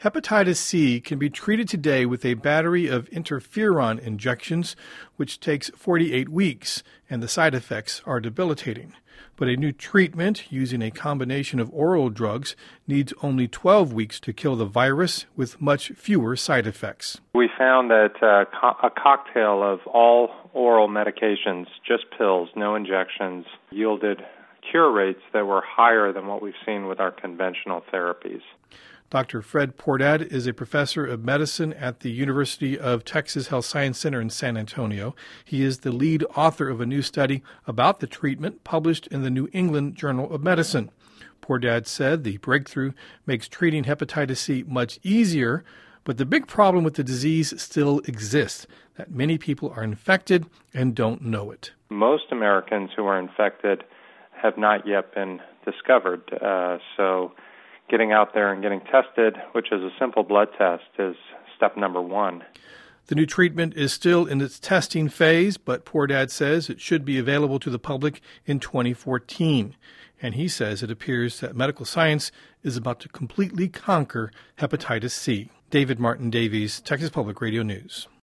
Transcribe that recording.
Hepatitis C can be treated today with a battery of interferon injections, which takes 48 weeks, and the side effects are debilitating. But a new treatment using a combination of oral drugs needs only 12 weeks to kill the virus with much fewer side effects. We found that a cocktail of all oral medications, just pills, no injections, yielded cure rates that were higher than what we've seen with our conventional therapies. Dr. Fred Pourdad is a professor of medicine at the University of Texas Health Science Center in San Antonio. He is the lead author of a new study about the treatment published in the New England Journal of Medicine. Pourdad said the breakthrough makes treating hepatitis C much easier, but the big problem with the disease still exists, that many people are infected and don't know it. Most Americans who are infected have not yet been discovered, so getting out there and getting tested, which is a simple blood test, is step number one. The new treatment is still in its testing phase, but Pourdad says it should be available to the public in 2014. And he says it appears that medical science is about to completely conquer hepatitis C. David Martin Davies, Texas Public Radio News.